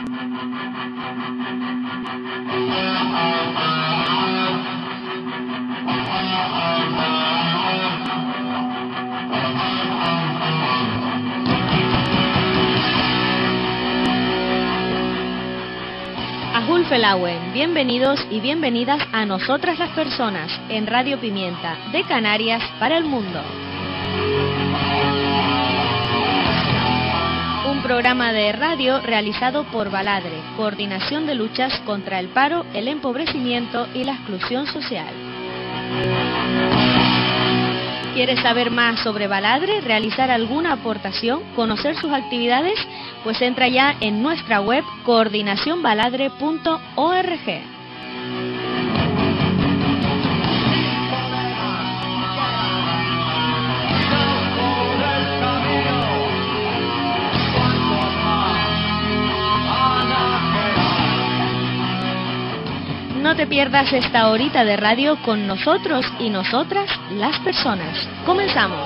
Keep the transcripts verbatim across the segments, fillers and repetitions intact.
Felauen, bienvenidos y bienvenidas a Nosotras las Personas en Radio Pimienta, de Canarias para el mundo. Un programa de radio realizado por Baladre, Coordinación de Luchas contra el Paro, el Empobrecimiento y la Exclusión Social. ¿Quieres saber más sobre Baladre, realizar alguna aportación, conocer sus actividades? Pues entra ya en nuestra web coordinación baladre punto org. No te pierdas esta horita de radio con nosotros y nosotras, las personas. ¡Comenzamos!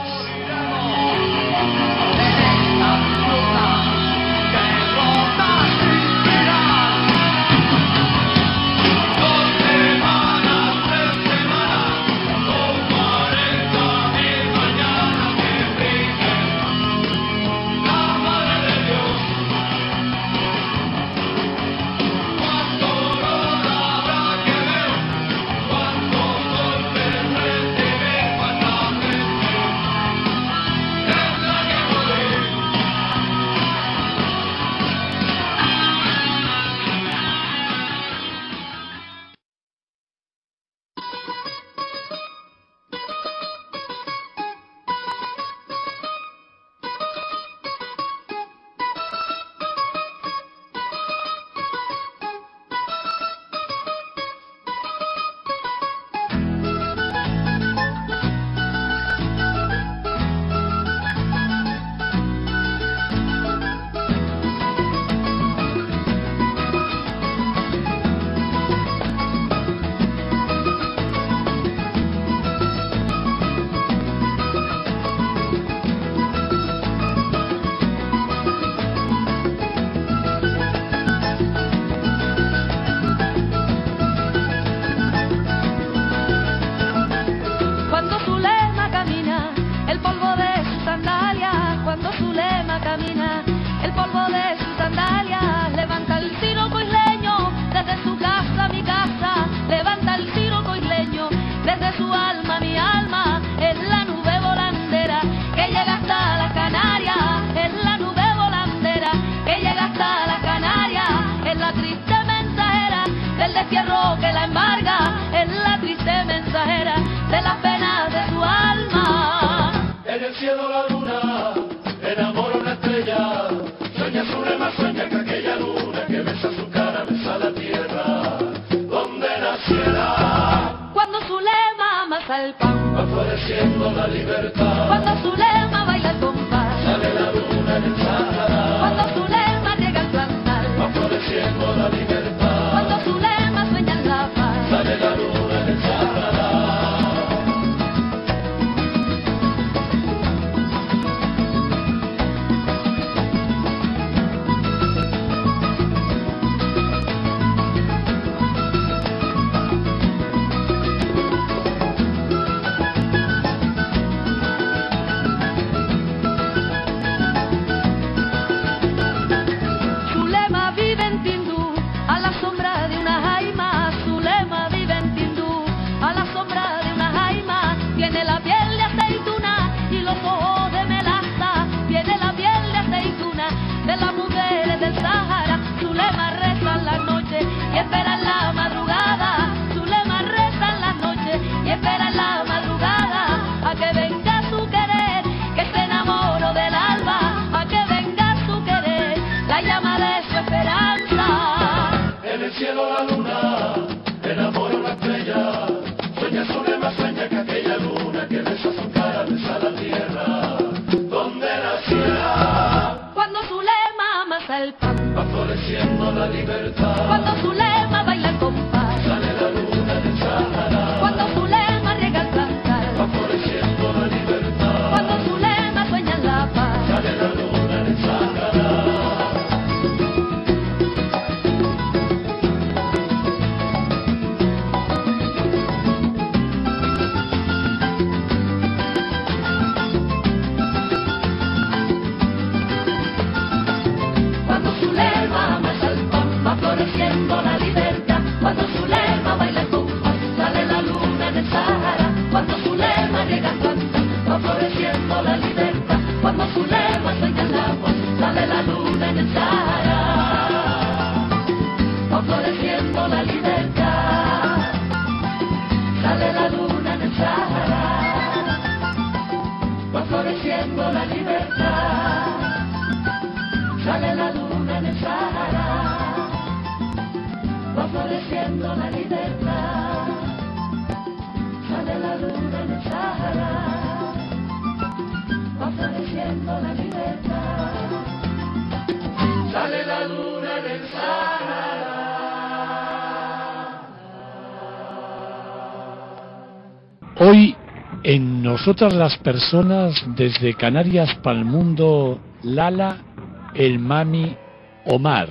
Hoy, en Nosotras las Personas, desde Canarias para el mundo, Lala, el Mami, Omar.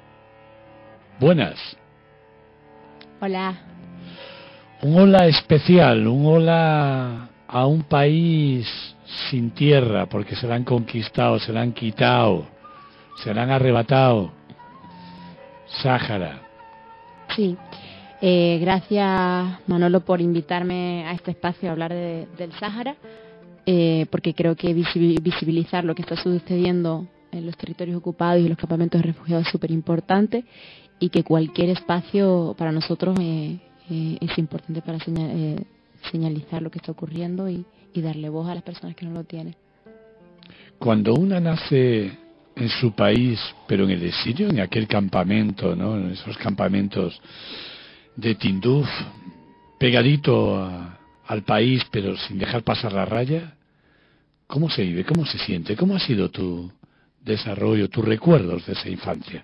Buenas. Hola. Un hola especial, un hola a un país sin tierra, porque se la han conquistado, se la han quitado, se la han arrebatado. Sáhara. Sí. Eh, gracias, Manolo, por invitarme a este espacio a hablar de, del Sáhara, eh, porque creo que visibilizar lo que está sucediendo en los territorios ocupados y los campamentos de refugiados es súper importante, y que cualquier espacio para nosotros eh, eh, es importante para señal, eh, señalizar lo que está ocurriendo y, y darle voz a las personas que no lo tienen. Cuando una nace en su país, pero en el exilio, en aquel campamento, ¿no? En esos campamentos de Tinduf, pegadito a, al país, pero sin dejar pasar la raya, ¿cómo se vive? ¿Cómo se siente? ¿Cómo ha sido tu desarrollo, tus recuerdos de esa infancia?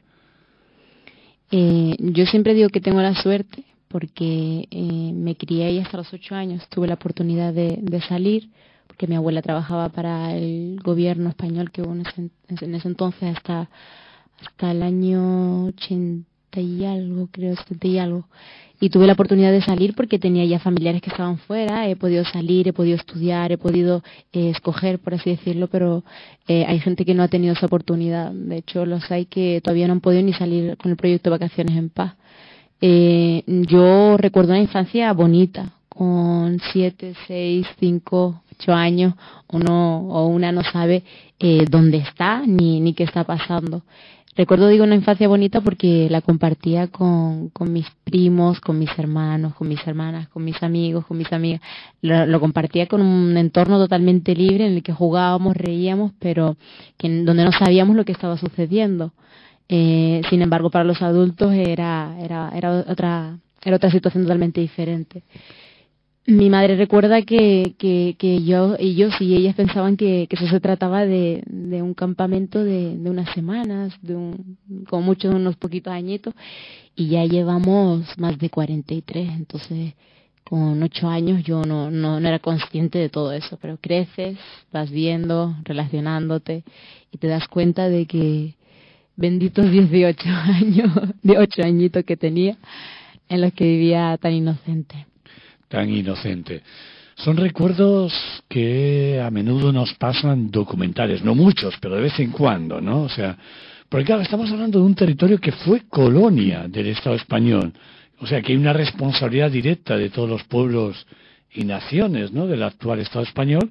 Eh, yo siempre digo que tengo la suerte porque eh, me crié ahí hasta los ocho años. Tuve la oportunidad de, de salir porque mi abuela trabajaba para el gobierno español que hubo en ese, en ese entonces hasta, hasta el año ochenta y algo, creo, setenta y algo. Y tuve la oportunidad de salir porque tenía ya familiares que estaban fuera, he podido salir, he podido estudiar, he podido eh, escoger, por así decirlo, pero eh, hay gente que no ha tenido esa oportunidad. De hecho, los hay que todavía no han podido ni salir con el proyecto de Vacaciones en Paz. Eh, yo recuerdo una infancia bonita, con siete, seis, cinco, ocho años, uno o una no sabe eh, dónde está ni, ni qué está pasando. Recuerdo, digo, una infancia bonita porque la compartía con, con mis primos, con mis hermanos, con mis hermanas, con mis amigos, con mis amigas. Lo, lo compartía con un entorno totalmente libre en el que jugábamos, reíamos, pero que, donde no sabíamos lo que estaba sucediendo. Eh, sin embargo, para los adultos era, era, era otra, era otra situación totalmente diferente. Mi madre recuerda que, que, que yo, ellos y ellas pensaban que, que eso se trataba de, de un campamento de, de unas semanas, de un, como mucho de unos poquitos añitos, y ya llevamos más de cuarenta y tres, entonces con ocho años yo no, no, no era consciente de todo eso, pero creces, vas viendo, relacionándote, y te das cuenta de que benditos dieciocho años, de ocho añitos que tenía, en los que vivía tan inocente. Tan inocente. Son recuerdos que a menudo nos pasan documentales, no muchos, pero de vez en cuando, ¿no? O sea, porque claro, estamos hablando de un territorio que fue colonia del Estado español, o sea, que hay una responsabilidad directa de todos los pueblos y naciones, ¿no?, del actual Estado español,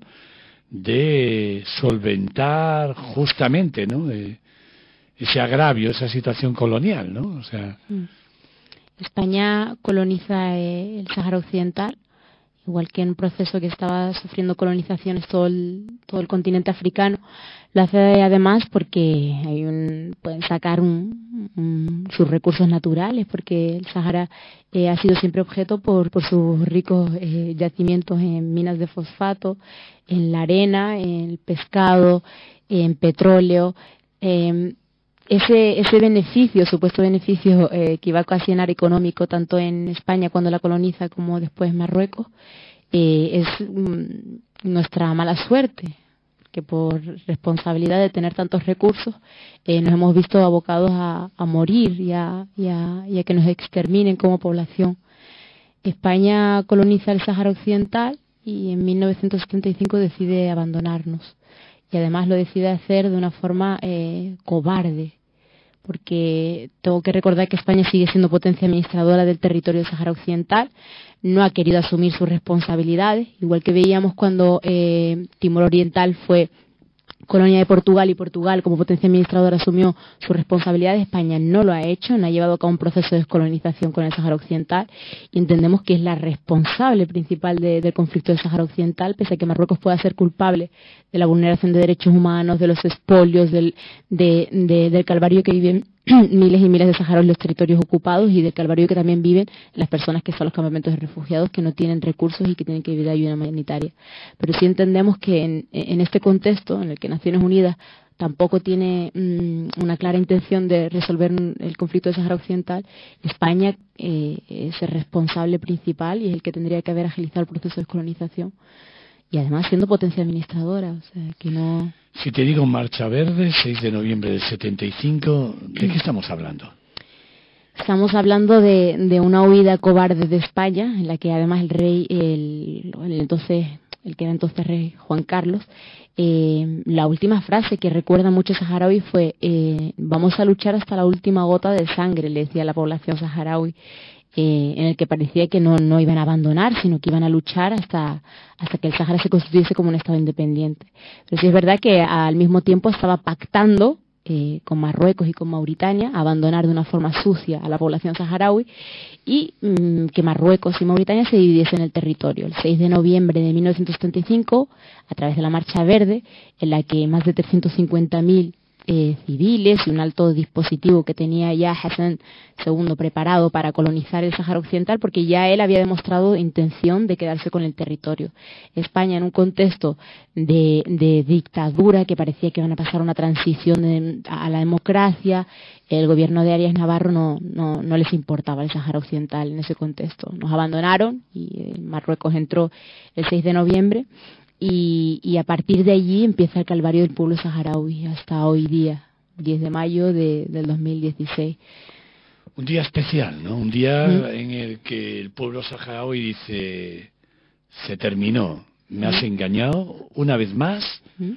de solventar justamente, ¿no?, eh, ese agravio, esa situación colonial, ¿no? O sea... Mm. España coloniza eh, el Sáhara Occidental, igual que en un proceso que estaba sufriendo colonizaciones todo el, todo el continente africano. Lo hace además porque hay un, pueden sacar un, un, sus recursos naturales, porque el Sáhara eh, ha sido siempre objeto por, por sus ricos eh, yacimientos en minas de fosfato, en la arena, en el pescado, en petróleo. Eh, Ese, ese beneficio, supuesto beneficio eh, que iba a ocasionar económico tanto en España cuando la coloniza como después Marruecos, eh, es mm, nuestra mala suerte, que por responsabilidad de tener tantos recursos eh, nos hemos visto abocados a, a morir y a, y, a, y a que nos exterminen como población. España coloniza el Sáhara Occidental y en mil novecientos setenta y cinco decide abandonarnos. Y además lo decide hacer de una forma eh, cobarde, porque tengo que recordar que España sigue siendo potencia administradora del territorio del Sáhara Occidental, no ha querido asumir sus responsabilidades, igual que veíamos cuando eh, Timor Oriental fue colonia de Portugal y Portugal como potencia administradora asumió su responsabilidad. España no lo ha hecho, no ha llevado a cabo un proceso de descolonización con el Sáhara Occidental y entendemos que es la responsable principal de, del conflicto del Sáhara Occidental, pese a que Marruecos pueda ser culpable de la vulneración de derechos humanos, de los expolios, del, de, de, del calvario que viven miles y miles de saharauis en los territorios ocupados y del calvario que también viven las personas que son los campamentos de refugiados, que no tienen recursos y que tienen que vivir de ayuda humanitaria. Pero sí entendemos que en, en este contexto en el que Naciones Unidas tampoco tiene mmm, una clara intención de resolver el conflicto del Sáhara Occidental, España eh, es el responsable principal y es el que tendría que haber agilizado el proceso de descolonización. Y además siendo potencia administradora, o sea, que no... Si te digo Marcha Verde, seis de noviembre del setenta y cinco, ¿de qué estamos hablando? Estamos hablando de, de una huida cobarde de España, en la que además el rey, el, el entonces, el que era entonces rey Juan Carlos, eh, la última frase que recuerda a muchos saharauis fue eh, vamos a luchar hasta la última gota de sangre, le decía a la población saharaui. Eh, en el que parecía que no, no iban a abandonar, sino que iban a luchar hasta, hasta que el Sáhara se constituyese como un Estado independiente. Pero sí es verdad que al mismo tiempo estaba pactando eh, con Marruecos y con Mauritania abandonar de una forma sucia a la población saharaui y mmm, que Marruecos y Mauritania se dividiesen el territorio. El seis de noviembre de mil novecientos setenta y cinco, a través de la Marcha Verde, en la que más de trescientos cincuenta mil Eh, civiles y un alto dispositivo que tenía ya Hassan segundo preparado para colonizar el Sáhara Occidental, porque ya él había demostrado intención de quedarse con el territorio. España, en un contexto de, de dictadura que parecía que iban a pasar una transición de, a la democracia, el gobierno de Arias Navarro no, no, no les importaba el Sáhara Occidental en ese contexto. Nos abandonaron y eh, Marruecos entró el seis de noviembre. Y, y a partir de allí empieza el calvario del pueblo saharaui hasta hoy día, diez de mayo de, del dos mil dieciséis. Un día especial, ¿no? Un día ¿Mm? en el que el pueblo saharaui dice, se terminó, me has ¿Mm? engañado una vez más, ¿Mm?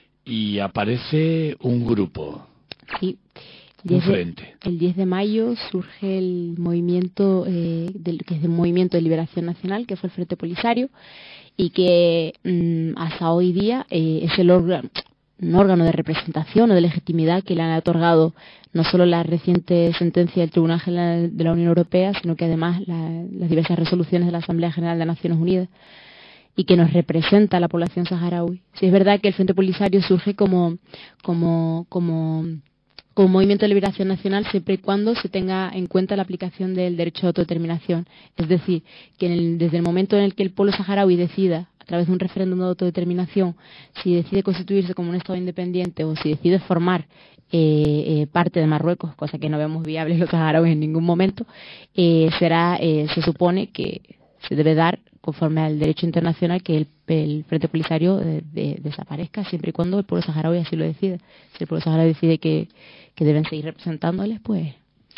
Y aparece un grupo, sí. un frente. El diez de mayo surge el movimiento, eh, del, que es el Movimiento de Liberación Nacional, que fue el Frente Polisario, y que mmm, hasta hoy día eh, es el órgano, un órgano de representación o de legitimidad que le han otorgado no solo la reciente sentencia del Tribunal General de la Unión Europea, sino que además la, las diversas resoluciones de la Asamblea General de Naciones Unidas, y que nos representa a la población saharaui. Sí, es verdad que el Frente Polisario surge como, como, como como movimiento de liberación nacional siempre y cuando se tenga en cuenta la aplicación del derecho de autodeterminación. Es decir, que en el, desde el momento en el que el pueblo saharaui decida, a través de un referéndum de autodeterminación, si decide constituirse como un Estado independiente o si decide formar eh, eh, parte de Marruecos, cosa que no vemos viable los saharauis en ningún momento, eh, será, eh, se supone que se debe dar conforme al derecho internacional que el, el Frente Polisario de, de, desaparezca siempre y cuando el pueblo saharaui así lo decida. Si el pueblo saharaui decide que, que deben seguir representándoles, pues...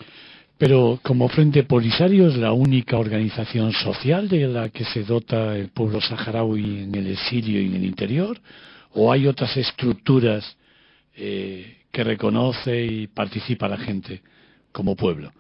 Pero como Frente Polisario es la única organización social de la que se dota el pueblo saharaui en el exilio y en el interior, ¿o hay otras estructuras eh, que reconoce y participa la gente como pueblo?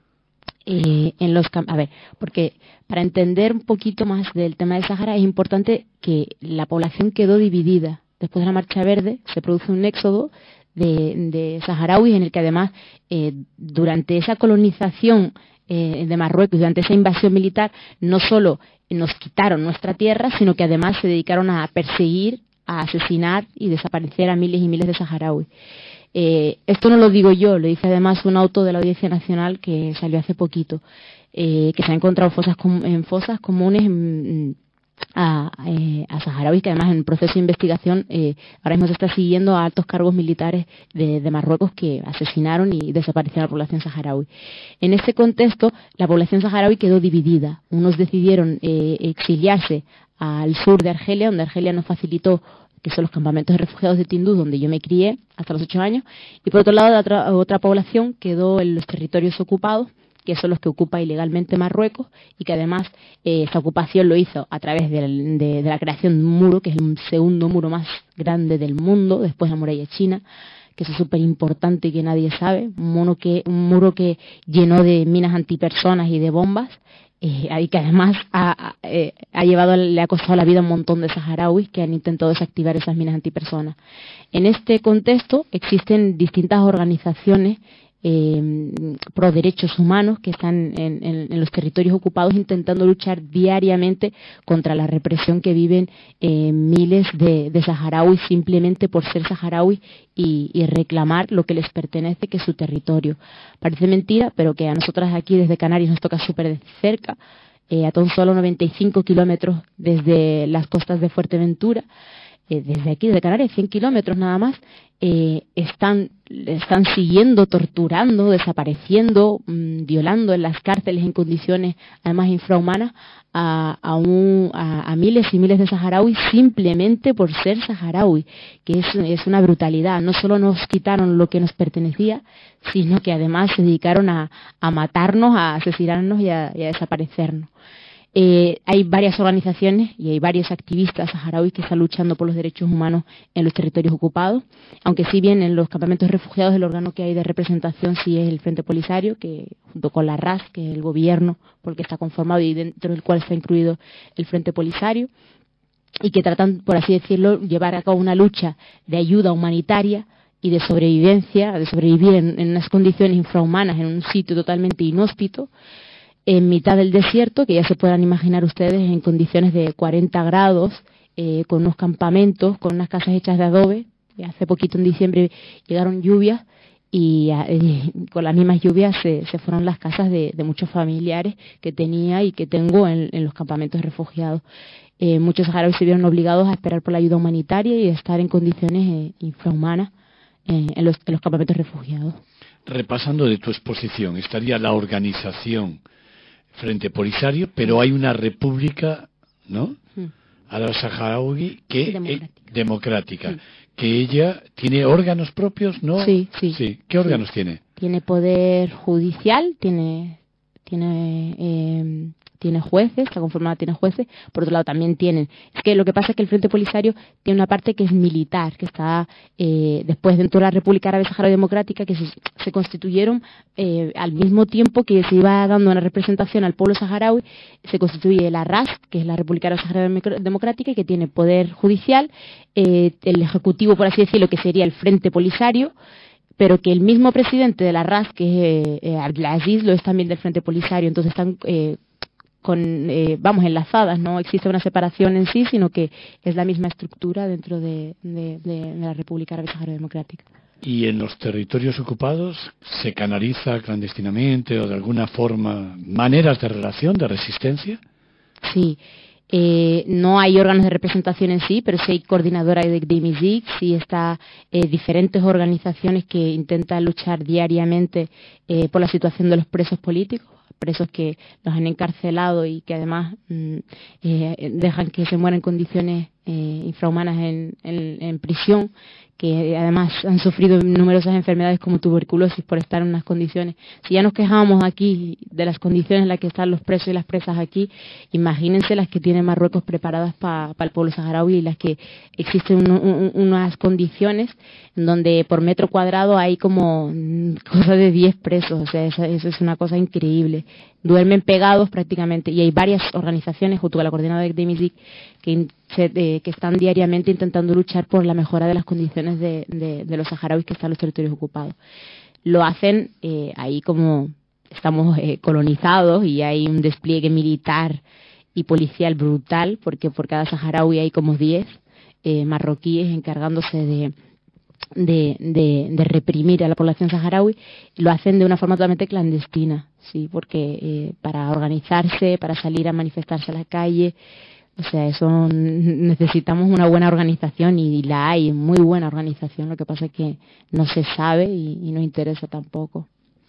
Eh, en los a ver, porque para entender un poquito más del tema del Sáhara es importante que la población quedó dividida. Después de la Marcha Verde se produce un éxodo de, de saharauis en el que además eh, durante esa colonización eh, de Marruecos, durante esa invasión militar, no solo nos quitaron nuestra tierra, sino que además se dedicaron a perseguir, a asesinar y desaparecer a miles y miles de saharauis. Eh, esto no lo digo yo, lo dice además un auto de la Audiencia Nacional que salió hace poquito, eh, que se ha encontrado fosas com- en fosas comunes en, a, eh, a saharauis, que además en el proceso de investigación eh, ahora mismo se está siguiendo a altos cargos militares de, de Marruecos que asesinaron y desaparecieron a la población saharaui. En este contexto, la población saharaui quedó dividida. Unos decidieron eh, exiliarse al sur de Argelia, donde Argelia nos facilitó, que son los campamentos de refugiados de Tinduf, donde yo me crié hasta los ocho años, y por otro lado la otra, otra población quedó en los territorios ocupados, que son los que ocupa ilegalmente Marruecos, y que además eh, esa ocupación lo hizo a través de, de, de la creación de un muro, que es el segundo muro más grande del mundo, después de la muralla china, que eso es súper importante y que nadie sabe, un muro que, un muro que llenó de minas antipersonas y de bombas, eh, y que además ha, eh, ha llevado, le ha costado la vida a un montón de saharauis que han intentado desactivar esas minas antipersonas. En este contexto existen distintas organizaciones eh, pro derechos humanos que están en, en, en los territorios ocupados intentando luchar diariamente contra la represión que viven eh, miles de, de saharauis simplemente por ser saharauis y, y reclamar lo que les pertenece, que es su territorio. Parece mentira, pero que a nosotras aquí desde Canarias nos toca súper de cerca, eh, a tan solo noventa y cinco kilómetros desde las costas de Fuerteventura. Eh, desde aquí, desde Canarias, cien kilómetros nada más, eh, están, están siguiendo, torturando, desapareciendo, mmm, violando en las cárceles en condiciones además infrahumanas a, a, un, a, a miles y miles de saharauis simplemente por ser saharaui, que es, es una brutalidad. No solo nos quitaron lo que nos pertenecía, sino que además se dedicaron a, a matarnos, a asesinarnos y a, y a desaparecernos. Eh, hay varias organizaciones y hay varios activistas saharauis que están luchando por los derechos humanos en los territorios ocupados, aunque si bien en los campamentos de refugiados el órgano que hay de representación sí es el Frente Polisario, que junto con la R A S, que es el gobierno por el que está conformado y dentro del cual está incluido el Frente Polisario, y que tratan, por así decirlo, llevar a cabo una lucha de ayuda humanitaria y de sobrevivencia, de sobrevivir en, en unas condiciones infrahumanas, en un sitio totalmente inhóspito, en mitad del desierto, que ya se puedan imaginar ustedes en condiciones de cuarenta grados, eh, con unos campamentos, con unas casas hechas de adobe. Y hace poquito, en diciembre, llegaron lluvias y eh, con las mismas lluvias se, se fueron las casas de, de muchos familiares que tenía y que tengo en, en los campamentos de refugiados. Eh, muchos saharauis se vieron obligados a esperar por la ayuda humanitaria y a estar en condiciones eh, infrahumanas eh, en, los, en los campamentos de refugiados. Repasando de tu exposición, estaría la organización Frente Polisario, pero hay una república, ¿no? Mm. Árabe-saharaui que sí, democrática, eh, democrática sí. que ella tiene órganos propios, ¿no? Sí, sí. sí. ¿Qué órganos sí. tiene? Tiene poder judicial, tiene tiene eh, tiene jueces, está conformada, tiene jueces. Por otro lado también tienen, es que lo que pasa es que el Frente Polisario tiene una parte que es militar, que está eh, después dentro de la República Árabe Saharaui Democrática, que se, se constituyeron eh, al mismo tiempo que se iba dando una representación al pueblo saharaui. Se constituye la R A S, que es la República Árabe Saharaui Democrática, y que tiene poder judicial, eh, el ejecutivo, por así decirlo, que sería el Frente Polisario, pero que el mismo presidente de la R A S, que es eh, Abdelaziz, lo es también del Frente Polisario. Entonces están eh, con eh, vamos enlazadas, no existe una separación en sí, sino que es la misma estructura dentro de, de, de, de la República Árabe Saharaui Democrática. ¿Y en los territorios ocupados se canaliza clandestinamente o de alguna forma maneras de relación, de resistencia? Sí. Eh, no hay órganos de representación en sí, pero sí hay coordinadora de DIMISIC, sí está eh, diferentes organizaciones que intentan luchar diariamente eh, por la situación de los presos políticos, presos que los han encarcelado y que además mm, eh, dejan que se mueran en condiciones eh, infrahumanas en, en, en prisión, que además han sufrido numerosas enfermedades como tuberculosis por estar en unas condiciones. Si ya nos quejábamos aquí de las condiciones en las que están los presos y las presas aquí, imagínense las que tiene Marruecos preparadas para pa el pueblo saharaui, y las que existen un, un, unas condiciones en donde por metro cuadrado hay como cosa de diez presos. O sea, eso, eso es una cosa increíble. Duermen pegados prácticamente, y hay varias organizaciones junto con la coordinadora de DIMISIC que, eh, que están diariamente intentando luchar por la mejora de las condiciones de, de, de los saharauis que están en los territorios ocupados. Lo hacen eh, ahí como estamos eh, colonizados, y hay un despliegue militar y policial brutal, porque por cada saharaui hay como diez eh, marroquíes encargándose de De, de, de reprimir a la población saharaui. Lo hacen de una forma totalmente clandestina, sí, porque eh, para organizarse, para salir a manifestarse a la calle, o sea, eso necesitamos una buena organización, y la hay, muy buena organización. Lo que pasa es que no se sabe y, y no interesa tampoco.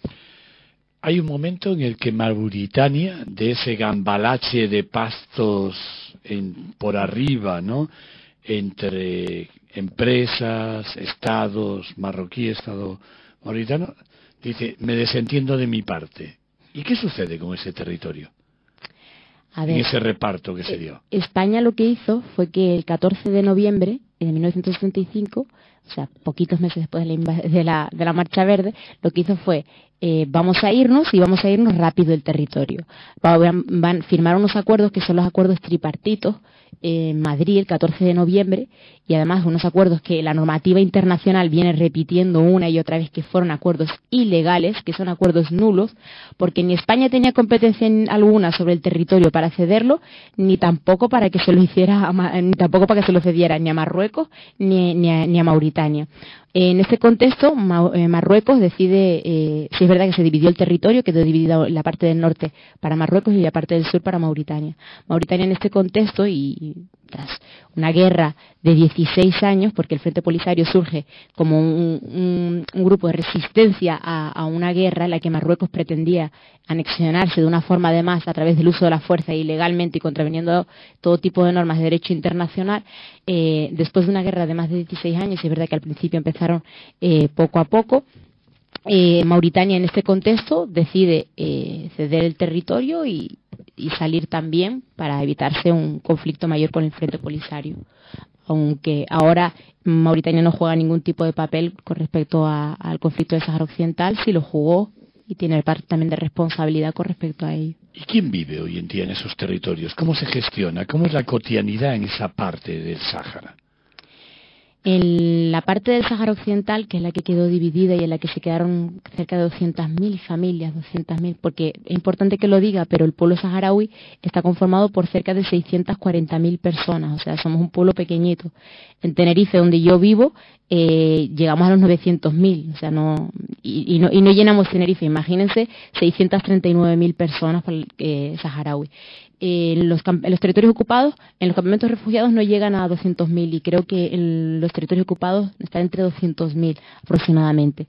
Hay un momento en el que Mauritania, de ese gambalache de pastos en, por arriba, ¿no?, entre empresas, estados marroquí, estado mauritano, dice, me desentiendo de mi parte. ¿Y qué sucede con ese territorio? A ver, en ese reparto que se dio. España lo que hizo fue que el catorce de noviembre de mil novecientos setenta y cinco, o o sea, poquitos meses después de la, de la, de la Marcha Verde, lo que hizo fue, eh, vamos a irnos y vamos a irnos rápido del territorio. Van, van a firmar unos acuerdos que son los acuerdos tripartitos en Madrid el catorce de noviembre, y además unos acuerdos que la normativa internacional viene repitiendo una y otra vez que fueron acuerdos ilegales, que son acuerdos nulos, porque ni España tenía competencia en alguna sobre el territorio para cederlo, ni tampoco para que se lo hiciera, a, ni tampoco para que se lo cediera ni a Marruecos ni, ni, a, ni a Mauritania. En este contexto, Marruecos decide, eh, si es verdad que se dividió el territorio, quedó dividido la parte del norte para Marruecos y la parte del sur para Mauritania. Mauritania en este contexto, y tras una guerra de dieciséis años, porque el Frente Polisario surge como un, un, un grupo de resistencia a, a una guerra en la que Marruecos pretendía anexionarse de una forma, además, a través del uso de la fuerza ilegalmente y contraviniendo todo tipo de normas de derecho internacional, eh, después de una guerra de más de dieciséis años, y es verdad que al principio empezaron eh, poco a poco, eh, Mauritania en este contexto decide eh, ceder el territorio y, y salir también para evitarse un conflicto mayor con el Frente Polisario. Aunque ahora Mauritania no juega ningún tipo de papel con respecto a, al conflicto del Sáhara Occidental, sí lo jugó y tiene parte también de responsabilidad con respecto a ello. ¿Y quién vive hoy en día en esos territorios? ¿Cómo se gestiona? ¿Cómo es la cotidianidad en esa parte del Sáhara? En la parte del Sáhara Occidental, que es la que quedó dividida y en la que se quedaron cerca de doscientas mil familias, doscientas mil, porque es importante que lo diga, pero el pueblo saharaui está conformado por cerca de seiscientas cuarenta mil personas, o sea, somos un pueblo pequeñito. En Tenerife, donde yo vivo, eh, llegamos a los novecientos mil, o sea, no y, y no y no llenamos Tenerife, imagínense, seiscientas treinta y nueve mil personas para el eh, saharaui. En los, en los territorios ocupados, en los campamentos refugiados no llegan a doscientos mil, y creo que en los territorios ocupados están entre doscientos mil aproximadamente.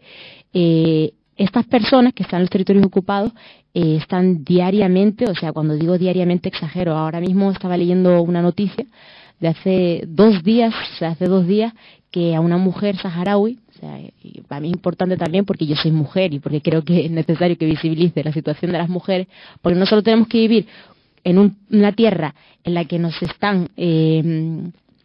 Eh, estas personas que están en los territorios ocupados eh, están diariamente, o sea, cuando digo diariamente exagero, ahora mismo estaba leyendo una noticia de hace dos días, o sea, hace dos días, que a una mujer saharaui, o sea, y para mí es importante también porque yo soy mujer y porque creo que es necesario que visibilice la situación de las mujeres, porque no solo tenemos que vivir en un, una tierra en la que nos están eh,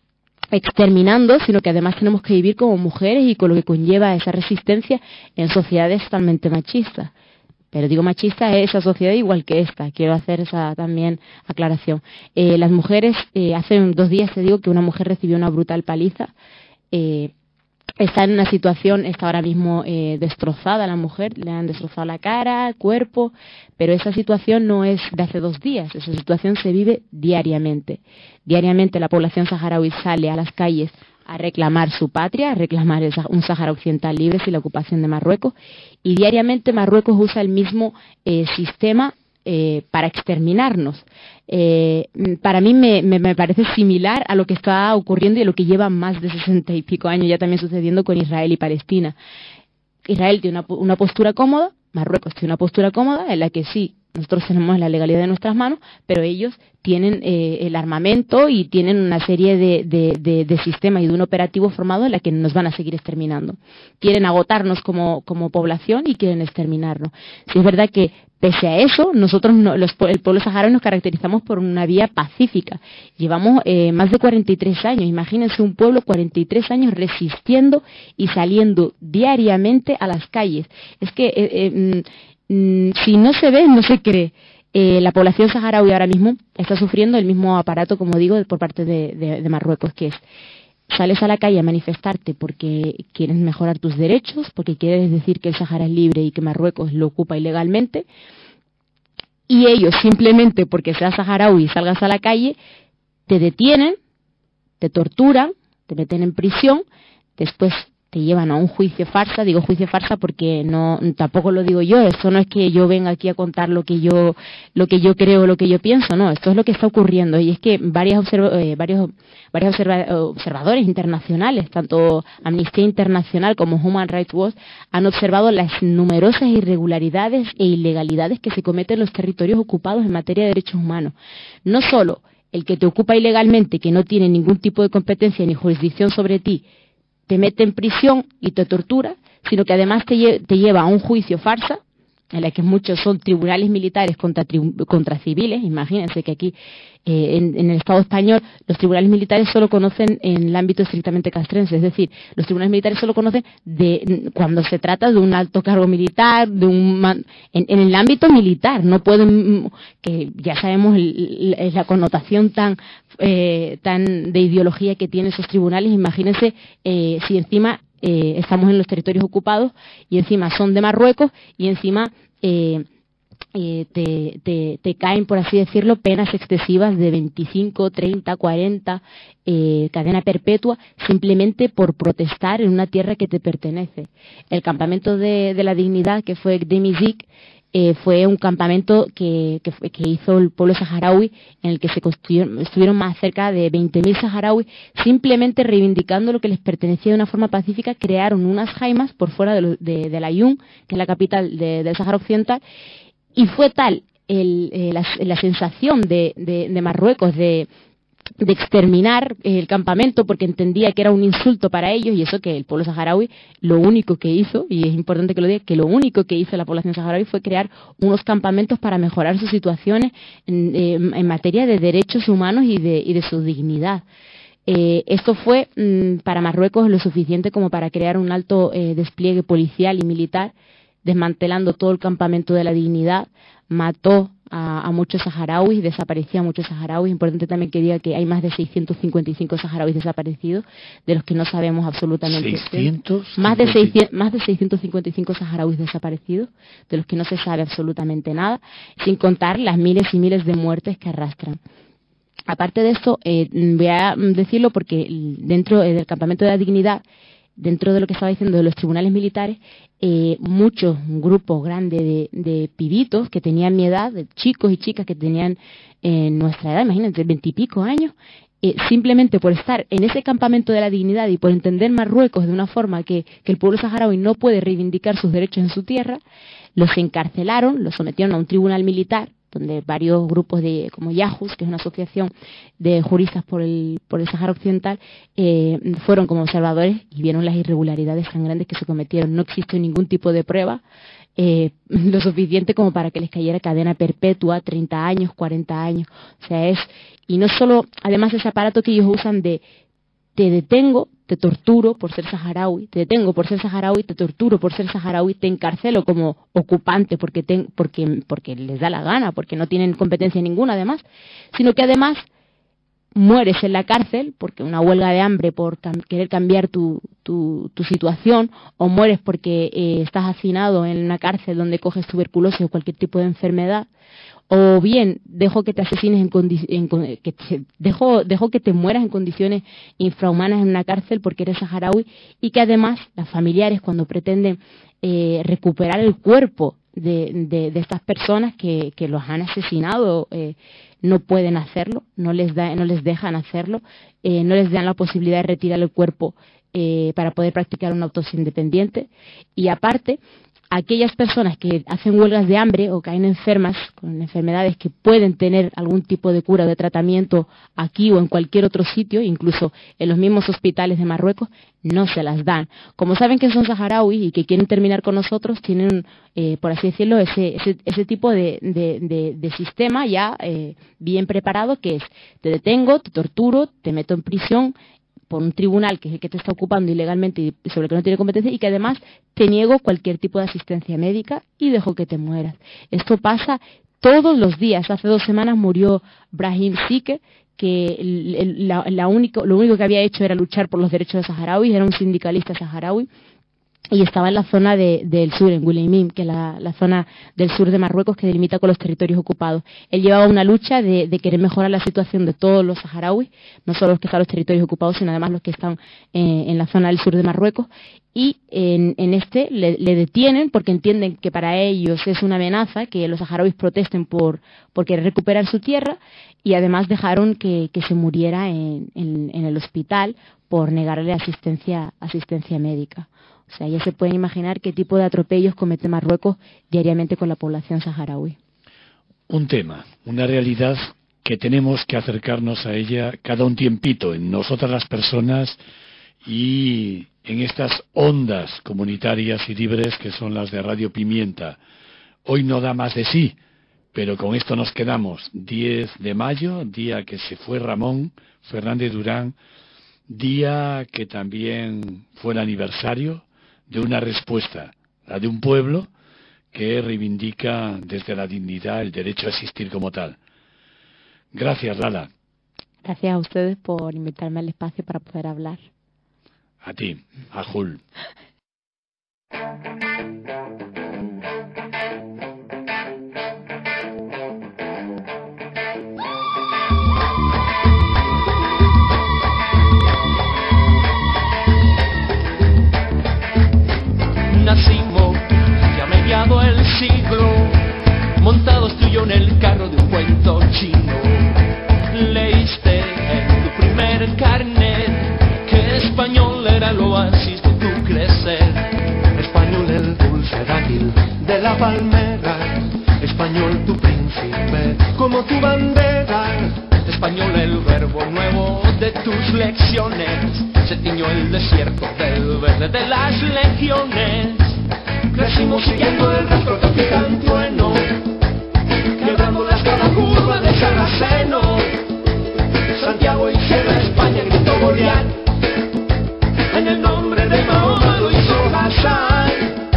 exterminando, sino que además tenemos que vivir como mujeres y con lo que conlleva esa resistencia en sociedades totalmente machistas. Pero digo machista es esa sociedad igual que esta, quiero hacer esa también aclaración. Eh, las mujeres, eh, hace dos días te digo que una mujer recibió una brutal paliza, eh, está en una situación, está ahora mismo eh, destrozada la mujer, le han destrozado la cara, el cuerpo, pero esa situación no es de hace dos días, esa situación se vive diariamente. Diariamente la población saharaui sale a las calles a reclamar su patria, a reclamar un Sáhara Occidental libre sin la ocupación de Marruecos, y diariamente Marruecos usa el mismo eh, sistema eh, para exterminarnos. Eh, para mí me, me, me parece similar a lo que está ocurriendo y a lo que lleva más de sesenta y pico años ya también sucediendo con Israel y Palestina. Israel tiene una, una postura cómoda, Marruecos tiene una postura cómoda en la que sí, nosotros tenemos la legalidad en nuestras manos, pero ellos tienen eh, el armamento y tienen una serie de, de, de, de sistemas y de un operativo formado en la que nos van a seguir exterminando. Quieren agotarnos como, como población y quieren exterminarnos. Si es verdad que pese a eso, nosotros, no, los, el pueblo saharaui, nos caracterizamos por una vía pacífica. Llevamos eh, más de cuarenta y tres años. Imagínense un pueblo cuarenta y tres años resistiendo y saliendo diariamente a las calles. Es que eh, eh, mm, si no se ve, no se cree. Eh, la población saharaui ahora mismo está sufriendo el mismo aparato, como digo, por parte de, de, de Marruecos, que es: sales a la calle a manifestarte porque quieres mejorar tus derechos, porque quieres decir que el Sáhara es libre y que Marruecos lo ocupa ilegalmente, y ellos simplemente porque seas saharaui y salgas a la calle, te detienen, te torturan, te meten en prisión, después te llevan a un juicio farsa. Digo juicio farsa porque no, tampoco lo digo yo, esto no es que yo venga aquí a contar lo que yo lo que yo creo, lo que yo pienso, no, esto es lo que está ocurriendo, y es que varias observa, eh, varios varios observa, observadores internacionales, tanto Amnistía Internacional como Human Rights Watch, han observado las numerosas irregularidades e ilegalidades que se cometen en los territorios ocupados en materia de derechos humanos. No solo el que te ocupa ilegalmente, que no tiene ningún tipo de competencia ni jurisdicción sobre ti, te mete en prisión y te tortura, sino que además te, lle te lleva a un juicio farsa, en la que muchos son tribunales militares contra, tri contra civiles. Imagínense que aquí Eh, en, en el Estado español, los tribunales militares solo conocen en el ámbito estrictamente castrense, es decir, los tribunales militares solo conocen de cuando se trata de un alto cargo militar, de un man, en, en el ámbito militar, no pueden, que ya sabemos el, el, la connotación tan eh, tan de ideología que tienen esos tribunales. Imagínense eh, si encima eh, estamos en los territorios ocupados y encima son de Marruecos y encima eh, Eh, te, te, te caen, por así decirlo, penas excesivas de veinticinco, treinta, cuarenta, eh, cadena perpetua, simplemente por protestar en una tierra que te pertenece. El campamento de, de la dignidad, que fue Gdemizik, eh, fue un campamento que, que, que hizo el pueblo saharaui, en el que se construyeron, estuvieron más cerca de veinte mil saharauis, simplemente reivindicando lo que les pertenecía de una forma pacífica. Crearon unas jaimas por fuera de, lo, de, de la Yun, que es la capital de, del Sahara Occidental. Y fue tal el, eh, la, la sensación de, de, de Marruecos de, de exterminar el campamento, porque entendía que era un insulto para ellos, y eso que el pueblo saharaui lo único que hizo, y es importante que lo diga, que lo único que hizo la población saharaui fue crear unos campamentos para mejorar sus situaciones en, eh, en materia de derechos humanos y de, y de su dignidad. Eh, esto fue mmm, para Marruecos lo suficiente como para crear un alto eh, despliegue policial y militar, desmantelando todo el campamento de la dignidad. Mató a, a muchos saharauis, desapareció a muchos saharauis. Importante también que diga que hay más de seiscientos cincuenta y cinco saharauis desaparecidos, de los que no sabemos absolutamente. ¿seiscientos? Más de, seiscientos, más de seiscientos cincuenta y cinco saharauis desaparecidos, de los que no se sabe absolutamente nada, sin contar las miles y miles de muertes que arrastran. Aparte de esto, eh, voy a decirlo porque dentro eh, del campamento de la dignidad, dentro de lo que estaba diciendo de los tribunales militares, eh, muchos, un grupo grande de, de pibitos que tenían mi edad, de chicos y chicas que tenían eh, nuestra edad, imagínate, veintipico años, eh, simplemente por estar en ese campamento de la dignidad y por entender Marruecos de una forma que, que el pueblo saharaui no puede reivindicar sus derechos en su tierra, los encarcelaron, los sometieron a un tribunal militar, donde varios grupos de como Yahus, que es una asociación de juristas por el por el Sahara Occidental, eh, fueron como observadores y vieron las irregularidades tan grandes que se cometieron. No existe ningún tipo de prueba eh, lo suficiente como para que les cayera cadena perpetua, treinta años, cuarenta años. O sea, es, y no solo, además ese aparato que ellos usan de te detengo, te torturo por ser saharaui, te detengo por ser saharaui, te torturo por ser saharaui, te encarcelo como ocupante porque, te, porque, porque les da la gana, porque no tienen competencia ninguna además, sino que además mueres en la cárcel porque una huelga de hambre por cam- querer cambiar tu, tu, tu situación, o mueres porque eh, estás hacinado en una cárcel donde coges tuberculosis o cualquier tipo de enfermedad, o bien dejo que te asesines en, condi- en que te, dejo, dejo que te mueras en condiciones infrahumanas en una cárcel porque eres saharaui, y que además los familiares, cuando pretenden eh, recuperar el cuerpo de, de, de estas personas que, que los han asesinado, eh, no pueden hacerlo, no les da, no les dejan hacerlo, eh, no les dan la posibilidad de retirar el cuerpo eh, para poder practicar una autopsia independiente. Y aparte, aquellas personas que hacen huelgas de hambre o caen enfermas con enfermedades que pueden tener algún tipo de cura o de tratamiento aquí o en cualquier otro sitio, incluso en los mismos hospitales de Marruecos, no se las dan. Como saben que son saharauis y que quieren terminar con nosotros, tienen, eh, por así decirlo, ese, ese, ese tipo de, de, de, de sistema ya eh, bien preparado, que es: te detengo, te torturo, te meto en prisión por un tribunal que es el que te está ocupando ilegalmente y sobre el que no tiene competencia, y que además te niego cualquier tipo de asistencia médica y dejo que te mueras. Esto pasa todos los días. Hace dos semanas murió Brahim Sike, que la, la único, lo único que había hecho era luchar por los derechos de saharauis, era un sindicalista saharaui, y estaba en la zona de, del sur, en Guleimim, que es la, la zona del sur de Marruecos que delimita con los territorios ocupados. Él llevaba una lucha de, de querer mejorar la situación de todos los saharauis, no solo los que están en los territorios ocupados, sino además los que están eh, en la zona del sur de Marruecos, y en, en este le, le detienen porque entienden que para ellos es una amenaza que los saharauis protesten por, por querer recuperar su tierra, y además dejaron que, que se muriera en, en, en el hospital por negarle asistencia, asistencia médica. O sea, ya se pueden imaginar qué tipo de atropellos comete Marruecos diariamente con la población saharaui. Un tema, una realidad que tenemos que acercarnos a ella cada un tiempito, en nosotras las personas y en estas ondas comunitarias y libres que son las de Radio Pimienta. Hoy no da más de sí, Pero con esto nos quedamos. diez de mayo, día que se fue Ramón Fernández Durán, día que también fue el aniversario de una respuesta, la de un pueblo que reivindica desde la dignidad el derecho a existir como tal. Gracias, Lala. Gracias a ustedes por invitarme al espacio para poder hablar. A ti, a Jul. Nacimos ya mediado el siglo, montados tú y yo en el carro de un cuento chino. Leíste en tu primer carnet que español era el oasis de tu crecer. Español el dulce dátil de la palmera, español tu príncipe como tu bandera. Español el verbo nuevo de tus lecciones, se tiñó el desierto del verde de las legiones. Crecimos siguiendo el rastro del capitán Trueno, quebrando las cada curva de Sarraceno. Santiago y Sierra España gritó Goliat, en el nombre de Mahoma lo hizo Hassan.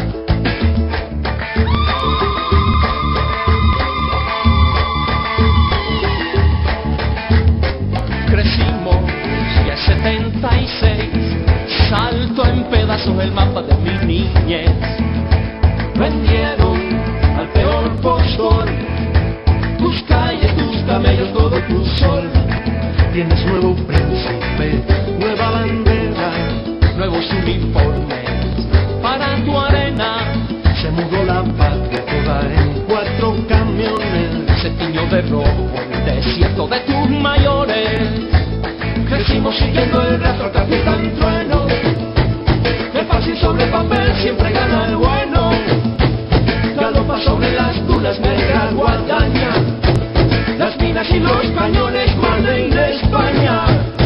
Crecimos ya setenta y seis, salto en pedazos el mapa de mi niñez. Vendieron al peor postor tus calles, tus camellos, todo tu sol. Tienes nuevo príncipe, nueva bandera, nuevos uniformes para tu arena. Se mudó la patria toda en cuatro camiones, se tiñó de rojo el desierto de tus mayores. Crecimos siguiendo el rastro al capitán Trueno, el fácil sobre papel siempre gana el bueno. Galopa sobre las dunas negras guadaña, las minas y los cañones manden de España.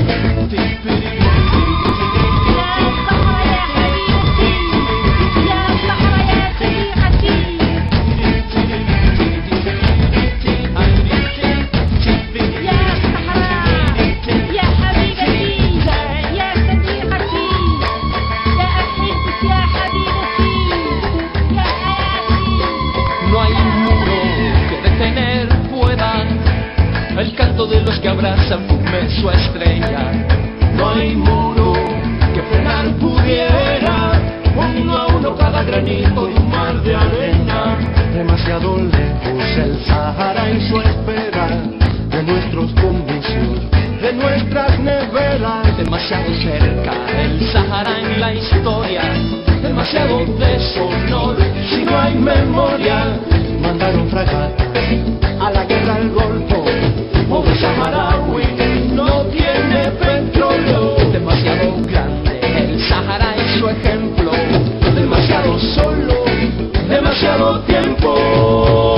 De los que abrazan firme su estrella, no hay muro que frenar pudiera, uno a uno cada granito de un mar de arena. Demasiado lejos el Sahara y su espera, de nuestros comicios, de nuestras neveras. Demasiado cerca el Sahara en la historia, demasiado deshonor si no hay memoria. Mandaron fragatas a la guerra al Golfo, pobre Saharaui no tiene petróleo. Demasiado grande el Sahara es su ejemplo, demasiado solo, demasiado tiempo.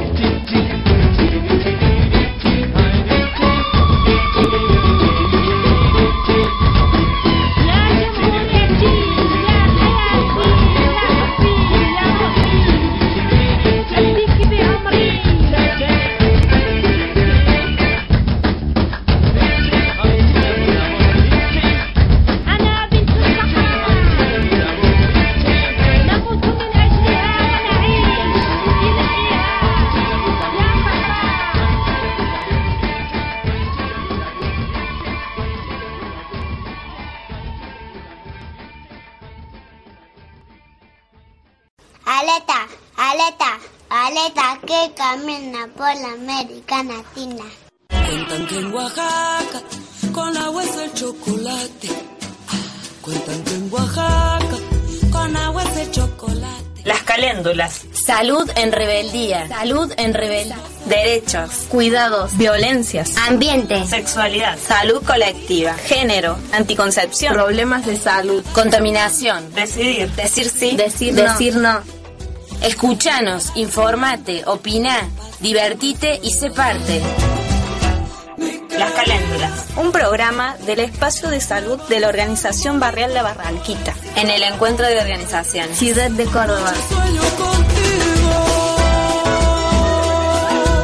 Aleta, aleta, aleta que camina por la América Latina. Cuentan que en Oaxaca con agua es el chocolate. Cuentan que en Oaxaca con agua es el chocolate. Las caléndulas. Salud en rebeldía. Salud en rebeldía. Derechos. Cuidados. Violencias. Ambiente. Sexualidad. Salud colectiva. Género. Anticoncepción. Problemas de salud. Contaminación. Decidir. Decir sí. Decir, Decir no. no. Escuchanos, informate, opina, divertite y sé parte. Las caléndulas. Un programa del espacio de salud de la organización barrial La Barranquita. En el encuentro de organizaciones. Ciudad de Córdoba. Sueño contigo.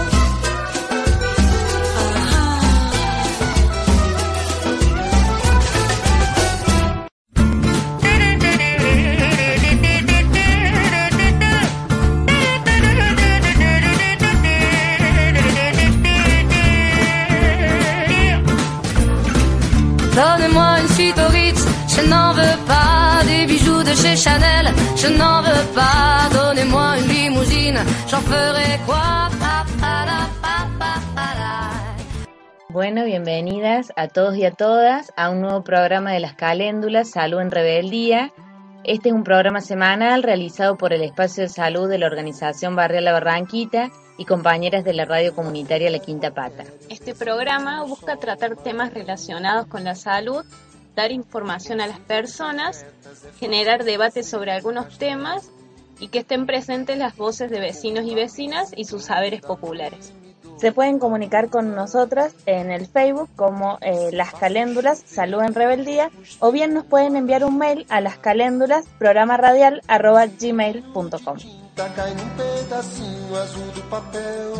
Je n'en veux pas des bijoux de chez Chanel, je n'en veux pas, donnez-moi une limousine, j'en ferai quoi? Pa, pa, la, pa, pa, pa, la. Bueno, bienvenidas a todos y a todas a un nuevo programa de Las Caléndulas, Salud en Rebeldía. Este es un programa semanal realizado por el Espacio de Salud de la Organización Barrial La Barranquita y compañeras de la radio comunitaria La Quinta Pata. Este programa busca tratar temas relacionados con la salud, dar información a las personas, generar debates sobre algunos temas y que estén presentes las voces de vecinos y vecinas y sus saberes populares. Se pueden comunicar con nosotras en el Facebook como eh, Las Caléndulas, Salud en Rebeldía, o bien nos pueden enviar un mail a lascaléndulas, programa radial, arroba gmail punto com. Cai num pedacinho azul do papel.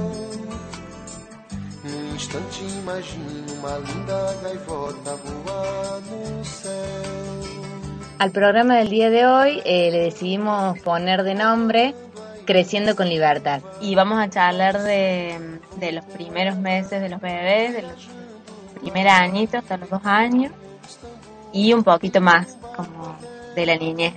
Num instante imagino uma linda gaivota voar no céu. Al programa del día de hoy eh, le decidimos poner de nombre Creciendo con Libertad. Y vamos a charlar de, de los primeros meses de los bebés, de los primeros añitos hasta los dos años, y un poquito más como de la niñez.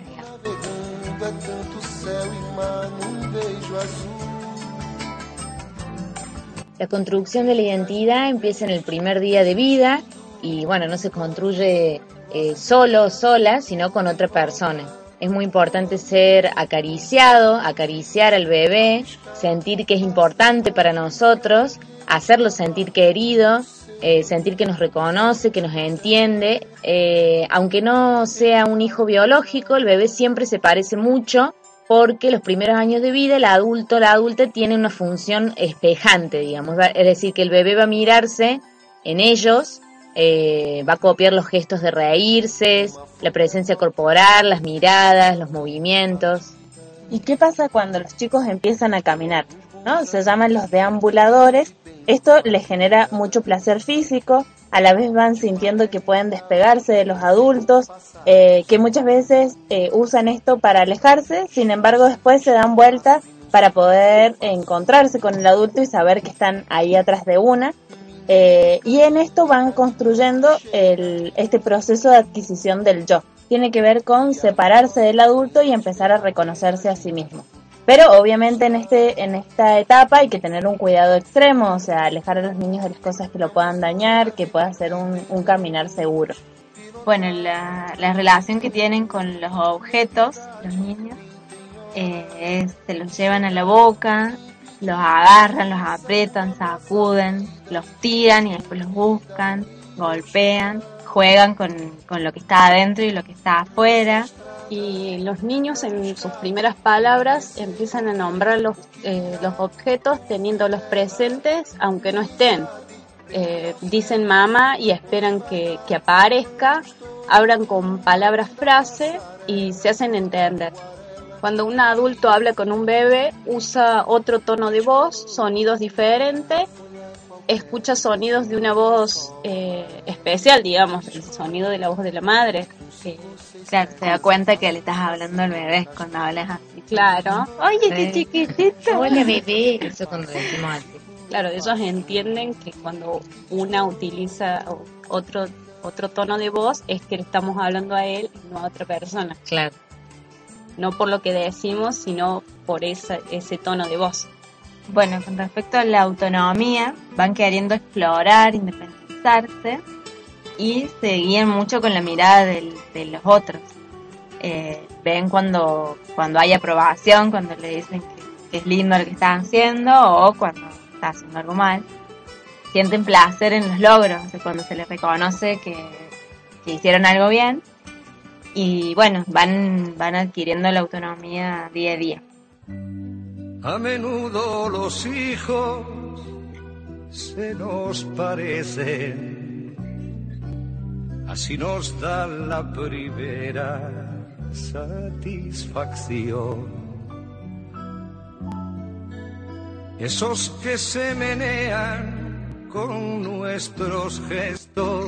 La construcción de la identidad empieza en el primer día de vida y bueno, no se construye eh, solo o sola, sino con otra persona. Es muy importante ser acariciado, acariciar al bebé, sentir que es importante para nosotros, hacerlo sentir querido, eh, sentir que nos reconoce, que nos entiende. Eh, aunque no sea un hijo biológico, el bebé siempre se parece mucho porque los primeros años de vida el adulto, la adulta tiene una función espejante, digamos. Es decir, que el bebé va a mirarse en ellos, Eh, va a copiar los gestos de reírse, la presencia corporal, las miradas, los movimientos. ¿Y qué pasa cuando los chicos empiezan a caminar? ¿No? Se llaman los deambuladores. Esto les genera mucho placer físico, a la vez van sintiendo que pueden despegarse de los adultos, eh, que muchas veces eh, usan esto para alejarse, sin embargo después se dan vuelta para poder encontrarse con el adulto y saber que están ahí atrás de una. Eh, y en esto van construyendo el, este proceso de adquisición del yo. Tiene que ver con separarse del adulto y empezar a reconocerse a sí mismo. Pero obviamente en este en esta etapa hay que tener un cuidado extremo, o sea, alejar a los niños de las cosas que lo puedan dañar, que pueda ser un, un caminar seguro. Bueno, la, la relación que tienen con los objetos, los niños, eh, es, se los llevan a la boca, los agarran, los aprietan, sacuden, los tiran y después los buscan, golpean, juegan con, con lo que está adentro y lo que está afuera. Y los niños en sus primeras palabras empiezan a nombrar los, eh, los objetos teniéndolos presentes aunque no estén. Eh, dicen mamá y esperan que, que aparezca, hablan con palabras frase y se hacen entender. Cuando un adulto habla con un bebé, usa otro tono de voz, sonidos diferentes, escucha sonidos de una voz eh, especial, digamos, el sonido de la voz de la madre. Que, claro, se da cuenta que le estás hablando al bebé cuando hablas así. Claro. Oye, qué chiquitito. Hola, bebé. Eso cuando decimos así. Claro, ellos entienden que cuando una utiliza otro, otro tono de voz es que le estamos hablando a él y no a otra persona. Claro. No por lo que decimos, sino por esa, ese tono de voz. Bueno, con respecto a la autonomía, van queriendo explorar, independizarse y se guían mucho con la mirada del, de los otros. Eh, ven cuando, cuando hay aprobación, cuando le dicen que, que es lindo lo que están haciendo o cuando está haciendo algo mal. Sienten placer en los logros, o sea, cuando se les reconoce que, que hicieron algo bien. Y bueno, van, van adquiriendo la autonomía día a día. A menudo los hijos se nos parecen, así nos da la primera satisfacción. Esos que se menean con nuestros gestos,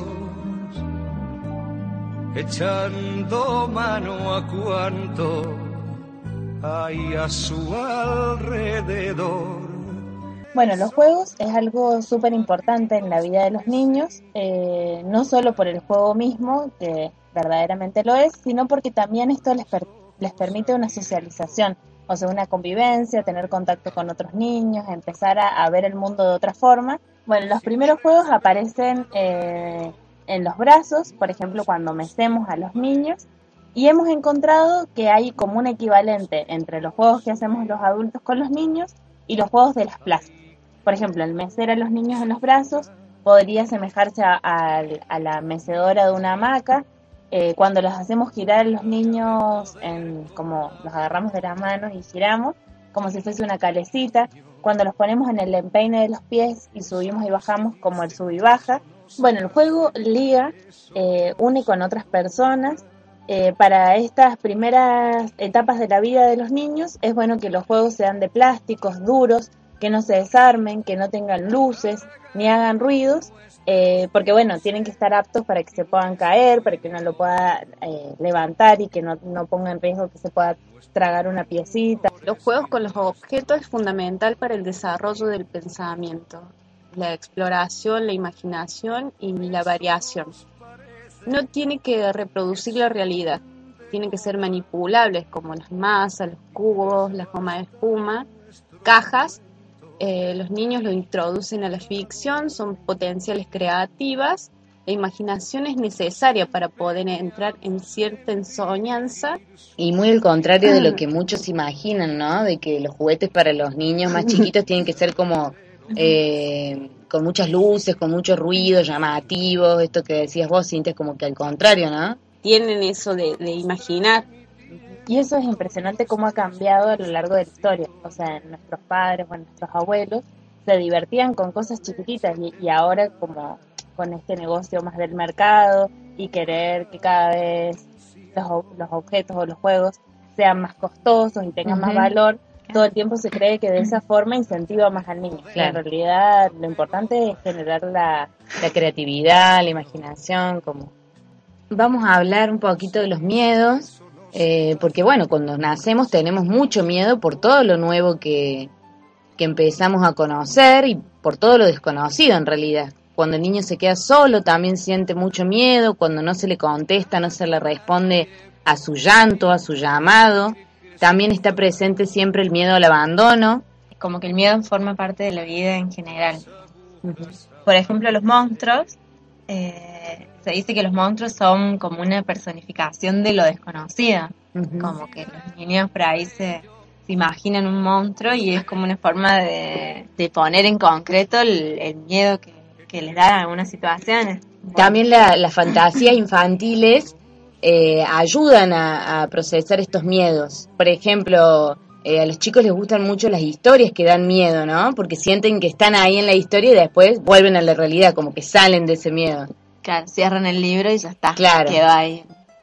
echando mano a cuanto hay a su alrededor. Bueno, los juegos es algo súper importante en la vida de los niños, eh, no solo por el juego mismo, que verdaderamente lo es, sino porque también esto les, per- les permite una socialización, o sea, una convivencia, tener contacto con otros niños, empezar a, a ver el mundo de otra forma. Bueno, los primeros juegos aparecen eh, en los brazos, por ejemplo, cuando mecemos a los niños, y hemos encontrado que hay como un equivalente entre los juegos que hacemos los adultos con los niños y los juegos de las plazas. Por ejemplo, el mecer a los niños en los brazos podría asemejarse a, a, a la mecedora de una hamaca. Eh, cuando los hacemos girar a los niños, en, como los agarramos de las manos y giramos, como si fuese una calecita. Cuando los ponemos en el empeine de los pies y subimos y bajamos, como el sub y baja. Bueno, el juego liga, eh, une con otras personas. Eh, para estas primeras etapas de la vida de los niños es bueno que los juegos sean de plásticos duros, que no se desarmen, que no tengan luces ni hagan ruidos, eh, porque bueno, tienen que estar aptos para que se puedan caer, para que uno lo pueda eh, levantar y que no, no ponga en riesgo que se pueda tragar una piecita. Los juegos con los objetos es fundamental para el desarrollo del pensamiento, la exploración, la imaginación y la variación. No tiene que reproducir la realidad, tienen que ser manipulables como las masas, los cubos, las gomas de espuma, cajas. Eh, los niños lo introducen a la ficción, son potenciales creativas. La imaginación es necesaria para poder entrar en cierta ensoñanza. Y muy al contrario de lo que muchos imaginan, ¿no? De que los juguetes para los niños más chiquitos tienen que ser como eh, con muchas luces, con mucho ruido, llamativos. Esto que decías vos, Cintia, es como que al contrario, ¿no? Tienen eso de, de imaginar. Y eso es impresionante cómo ha cambiado a lo largo de la historia. O sea, nuestros padres o nuestros abuelos se divertían con cosas chiquititas y, y ahora como con este negocio más del mercado y querer que cada vez los, los objetos o los juegos sean más costosos y tengan uh-huh. más valor, todo el tiempo se cree que de esa forma incentiva más al niño. Claro. En realidad lo importante es generar la, la creatividad, la imaginación. Como vamos a hablar un poquito de los miedos. Eh, porque bueno, cuando nacemos tenemos mucho miedo por todo lo nuevo que, que empezamos a conocer y por todo lo desconocido en realidad. Cuando el niño se queda solo también siente mucho miedo, cuando no se le contesta, no se le responde a su llanto, a su llamado. También está presente siempre el miedo al abandono. Como que el miedo forma parte de la vida en general. Uh-huh. Por ejemplo, los monstruos. Eh, se dice que los monstruos son como una personificación de lo desconocido. Uh-huh. Como que los niños por ahí se, se imaginan un monstruo y es como una forma de, de poner en concreto el, el miedo que, que les da en algunas situaciones. También la, las fantasías infantiles eh, ayudan a, a procesar estos miedos. Por ejemplo, eh, a los chicos les gustan mucho las historias que dan miedo, ¿no? Porque sienten que están ahí en la historia y después vuelven a la realidad, como que salen de ese miedo. Claro, cierran el libro y ya está, claro. Quedó ahí.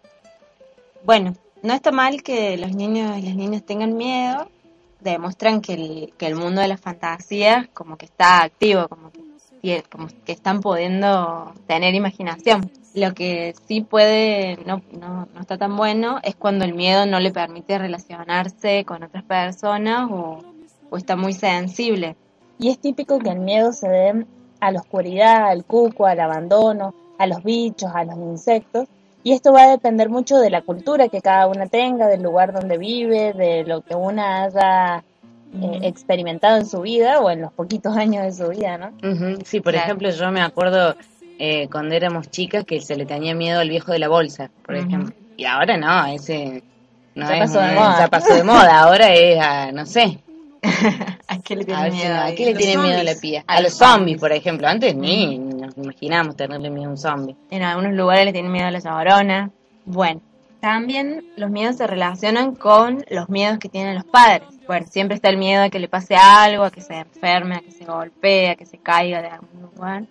Bueno, no está mal que los niños y las niñas tengan miedo, demuestran que el, que el mundo de las fantasías como que está activo, como que, como que están pudiendo tener imaginación. Lo que sí puede, no, no, no está tan bueno, es cuando el miedo no le permite relacionarse con otras personas o, o está muy sensible. Y es típico que el miedo se dé a la oscuridad, al cuco, al abandono, a los bichos, a los insectos, y esto va a depender mucho de la cultura que cada una tenga, del lugar donde vive, de lo que una haya eh, experimentado en su vida o en los poquitos años de su vida, ¿no? Uh-huh. Sí, por claro. ejemplo, yo me acuerdo eh, cuando éramos chicas que se le tenía miedo al viejo de la bolsa, por uh-huh. ejemplo, y ahora no, ese no ya es pasó un, de moda. Ya pasó de moda, ahora es a, no sé. ¿A qué le tiene miedo? Si no, ¿A qué le tiene miedo la pía? A, a los zombies, zombies, por ejemplo. Antes ni nos imaginamos tenerle miedo a un zombie. En algunos lugares le tienen miedo a la llorona. Bueno, también los miedos se relacionan con los miedos que tienen los padres. Bueno, siempre está el miedo a que le pase algo, a que se enferme, a que se golpee, a que se caiga de algún lugar.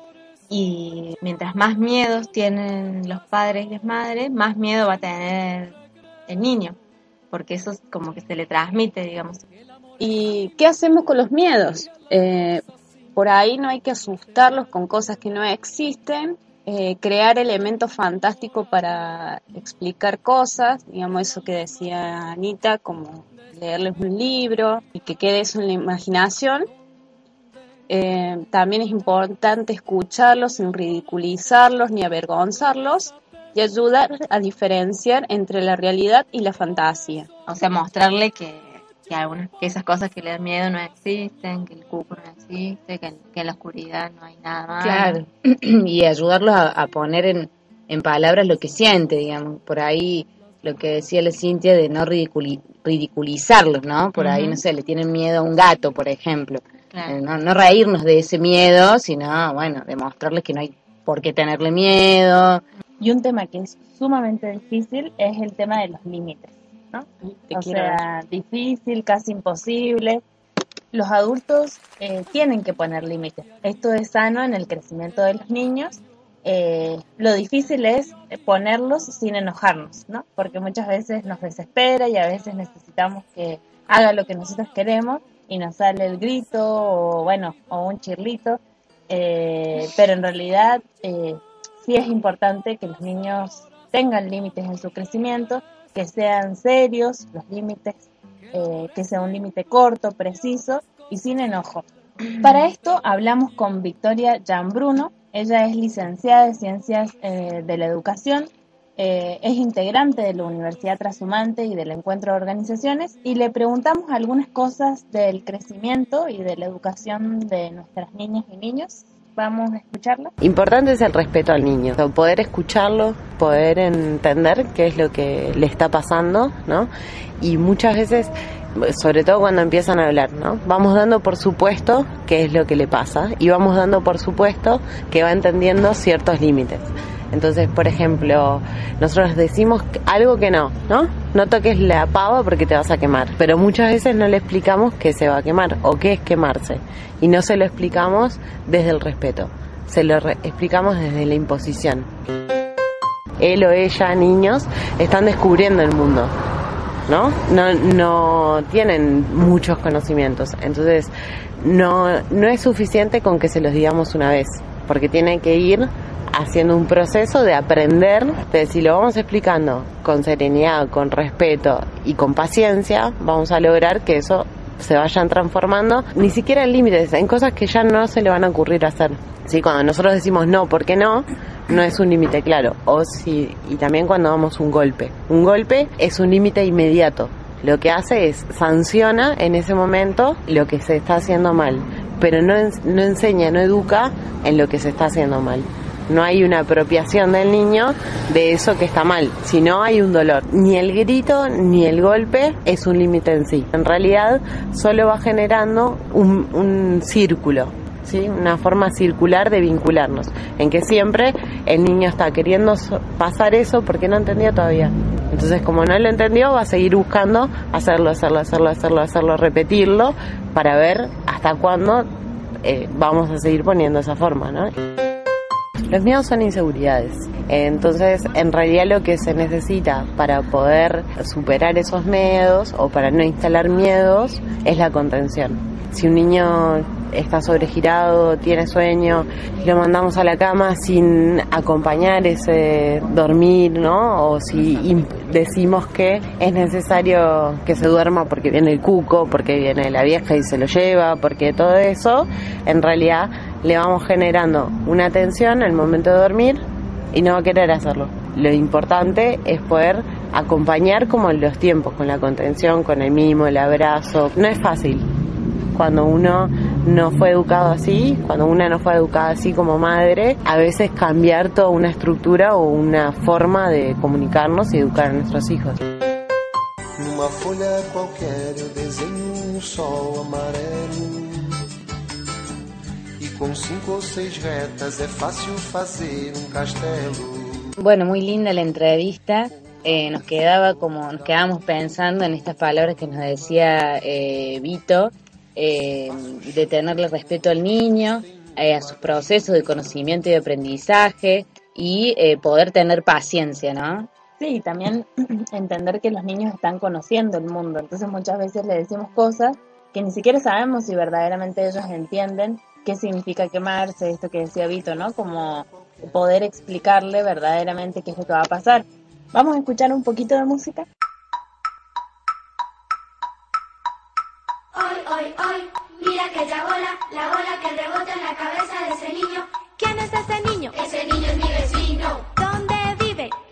Y mientras más miedos tienen los padres y las madres, más miedo va a tener el niño, porque eso es como que se le transmite, digamos. ¿Y qué hacemos con los miedos? Eh, por ahí no hay que asustarlos con cosas que no existen, eh, crear elementos fantásticos para explicar cosas, digamos eso que decía Anita, como leerles un libro y que quede eso en la imaginación. Eh, también es importante escucharlos sin ridiculizarlos ni avergonzarlos y ayudar a diferenciar entre la realidad y la fantasía. O sea, mostrarle que, que, algunas, que esas cosas que le dan miedo no existen, que el cuco no existe, que, que en la oscuridad no hay nada más. Claro, y ayudarlos a, a poner en, en palabras lo que siente, digamos, por ahí lo que decía la Cintia de no ridiculi- ridiculizarlos, ¿no? Por ahí, Uh-huh. no sé, le tienen miedo a un gato, por ejemplo. Claro. Eh, no, no reírnos de ese miedo, sino, bueno, demostrarles que no hay por qué tenerle miedo. Y un tema que es sumamente difícil es el tema de los límites, ¿no? Te O quiero sea, difícil, casi imposible. Los adultos eh, tienen que poner límites. Esto es sano en el crecimiento de los niños. Eh, lo difícil es ponerlos sin enojarnos, ¿no? Porque muchas veces nos desespera y a veces necesitamos que haga lo que nosotros queremos y nos sale el grito o, bueno, o un chirlito. Eh, pero en realidad eh, sí es importante que los niños tengan límites en su crecimiento, que sean serios los límites, eh, que sea un límite corto, preciso y sin enojo. Para esto hablamos con Victoria Gianbruno. Ella es licenciada en Ciencias eh, de la Educación, eh, es integrante de la Universidad Trashumante y del Encuentro de Organizaciones, y le preguntamos algunas cosas del crecimiento y de la educación de nuestras niñas y niños. Vamos a escucharla. Importante es el respeto al niño, poder escucharlo, poder entender qué es lo que le está pasando, ¿no? Y muchas veces, sobre todo cuando empiezan a hablar, ¿no? Vamos dando por supuesto qué es lo que le pasa y vamos dando por supuesto que va entendiendo ciertos límites. Entonces, por ejemplo, nosotros decimos algo que no, ¿no? No toques la pava porque te vas a quemar. Pero muchas veces no le explicamos que se va a quemar o qué es quemarse. Y no se lo explicamos desde el respeto, se lo re- explicamos desde la imposición. Él o ella, niños, están descubriendo el mundo, ¿no? No, no tienen muchos conocimientos. Entonces, no, no es suficiente con que se los digamos una vez, porque tienen que ir haciendo un proceso de aprender, de si lo vamos explicando con serenidad, con respeto y con paciencia, vamos a lograr que eso se vayan transformando, ni siquiera en límites, en cosas que ya no se le van a ocurrir hacer. ¿Sí? Cuando nosotros decimos no, ¿por qué no? No es un límite claro. O si, y también cuando damos un golpe. Un golpe es un límite inmediato. Lo que hace es sanciona en ese momento lo que se está haciendo mal, pero no, no enseña, no educa en lo que se está haciendo mal. No hay una apropiación del niño de eso que está mal, sino hay un dolor. Ni el grito ni el golpe es un límite en sí. En realidad solo va generando un, un círculo, ¿sí? Una forma circular de vincularnos, en que siempre el niño está queriendo pasar eso porque no entendió todavía. Entonces, como no lo entendió, va a seguir buscando hacerlo, hacerlo, hacerlo, hacerlo, hacerlo, repetirlo, para ver hasta cuándo eh, vamos a seguir poniendo esa forma, ¿no? Los miedos son inseguridades, entonces en realidad lo que se necesita para poder superar esos miedos o para no instalar miedos es la contención. Si un niño está sobregirado, tiene sueño, lo mandamos a la cama sin acompañar ese dormir, ¿no? O si decimos que es necesario que se duerma porque viene el cuco, porque viene la vieja y se lo lleva, porque todo eso, en realidad le vamos generando una tensión al momento de dormir y no va a querer hacerlo. Lo importante es poder acompañar como los tiempos, con la contención, con el mimo, el abrazo. No es fácil. Cuando uno no fue educado así, cuando una no fue educada así como madre, a veces cambiar toda una estructura o una forma de comunicarnos y educar a nuestros hijos. Numa folha qualquer eu desenho um sol amarelo e com cinco ou seis retas é fácil fazer um castelo. Bueno, muy linda la entrevista. Eh, nos quedaba como nos quedábamos pensando en estas palabras que nos decía eh, Vito, eh, de tenerle respeto al niño, eh, a sus procesos de conocimiento y de aprendizaje y eh, poder tener paciencia, ¿no? Sí, y también entender que los niños están conociendo el mundo, entonces muchas veces le decimos cosas que ni siquiera sabemos si verdaderamente ellos entienden qué significa quemarse, esto que decía Vito, ¿no? Como poder explicarle verdaderamente qué es lo que va a pasar. Vamos a escuchar un poquito de música. Hoy, hoy, hoy, mira aquella bola, la bola que rebota en la cabeza de ese niño. ¿Quién es ese niño? Ese niño es mi vecino. ¿Dónde vive?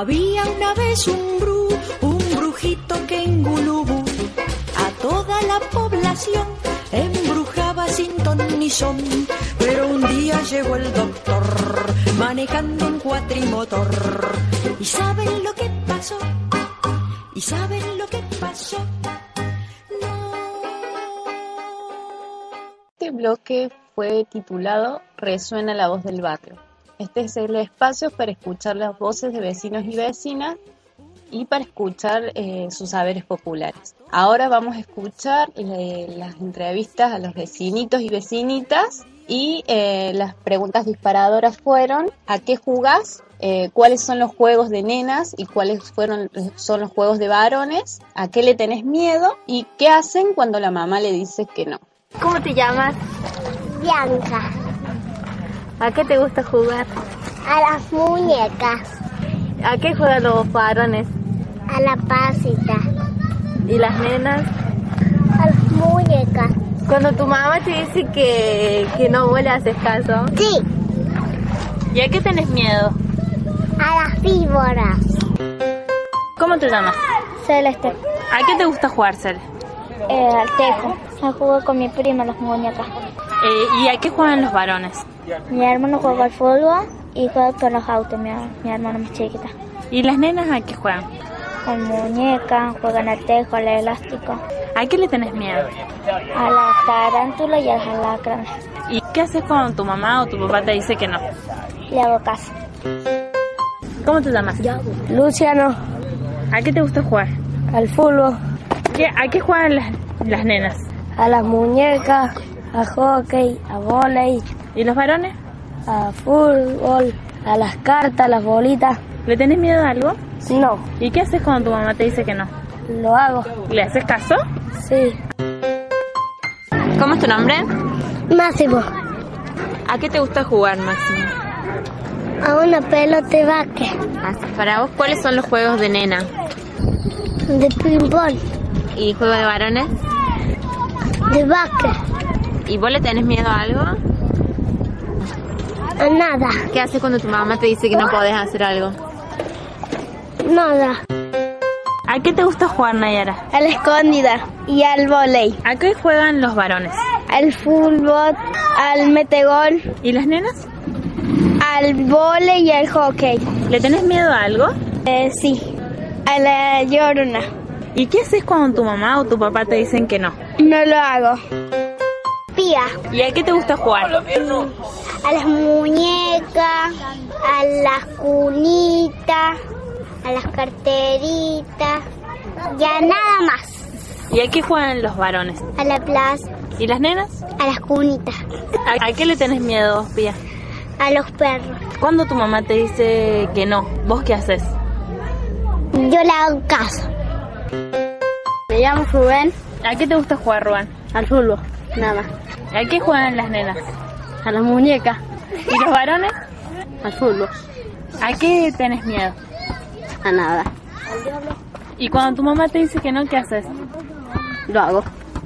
Había una vez un bru, un brujito que en Gulubú a toda la población embrujaba sin ton ni son. Pero un día llegó el doctor manejando un cuatrimotor. ¿Y saben lo que pasó? ¿Y saben lo que pasó? Este bloque fue titulado Resuena la voz del barrio. Este es el espacio para escuchar las voces de vecinos y vecinas y para escuchar eh, sus saberes populares. Ahora vamos a escuchar eh, las entrevistas a los vecinitos y vecinitas y eh, las preguntas disparadoras fueron: ¿a qué jugás? Eh, ¿Cuáles son los juegos de nenas y cuáles fueron son los juegos de varones? ¿A qué le tenés miedo? ¿Y qué hacen cuando la mamá le dice que no? ¿Cómo te llamas? Bianca. ¿A qué te gusta jugar? A las muñecas. ¿A qué juegan los varones? A la pasita. ¿Y las nenas? A las muñecas. Cuando tu mamá te dice que, que no vos le haces caso. Sí. ¿Y a qué tenés miedo? A las víboras. ¿Cómo te llamas? Celeste. ¿A qué te gusta jugar, Cel? Eh, al tejo. A jugar con mi prima las muñecas. Eh, ¿Y a qué juegan los varones? Mi hermano juega al fútbol y juega con los autos, mi, mi hermano más chiquita. ¿Y las nenas a qué juegan? Con muñecas, juegan al tejo, al elástico. ¿A qué le tenés miedo? A las tarántulas y a las alacranes. ¿Y qué haces cuando tu mamá o tu papá te dice que no? Le hago caso. ¿Cómo te llamas? Luciano. ¿A qué te gusta jugar? Al fútbol. ¿Qué, ¿A qué juegan las, las nenas? A las muñecas, a hockey, a vóley. ¿Y los varones? A fútbol, a las cartas, a las bolitas. ¿Le tenés miedo a algo? No. ¿Y qué haces cuando tu mamá te dice que no? Lo hago. ¿Le haces caso? Sí. ¿Cómo es tu nombre? Máximo. ¿A qué te gusta jugar, Máximo? A una pelota de básquet. Para vos, ¿cuáles son los juegos de nena? De ping-pong. ¿Y juego de varones? De básquet. ¿Y vos le tenés miedo a algo? A nada. ¿Qué haces cuando tu mamá te dice que no podés hacer algo? Nada. ¿A qué te gusta jugar, Nayara? A la escondida y al vóley. ¿A qué juegan los varones? Al fútbol, al metegol. ¿Y las nenas? Al vóley y al hockey. ¿Le tenés miedo a algo? Eh, sí, a la llorona. ¿Y qué haces cuando tu mamá o tu papá te dicen que no? No lo hago. Pía. ¿Y a qué te gusta jugar? A las muñecas, a las cunitas, a las carteritas y a nada más. ¿Y a qué juegan los varones? A la plaza. ¿Y las nenas? A las cunitas. ¿A, ¿A qué le tenés miedo, Pía? A los perros. Cuando tu mamá te dice que no, ¿vos qué haces? Yo le hago caso. Me llamo Rubén. ¿A qué te gusta jugar, Rubén? Al fútbol, nada más. ¿A qué juegan las nenas? A las muñecas. ¿Y los varones? Al fútbol. ¿A qué tenés miedo? A nada. ¿Y cuando tu mamá te dice que no, qué haces? Lo hago.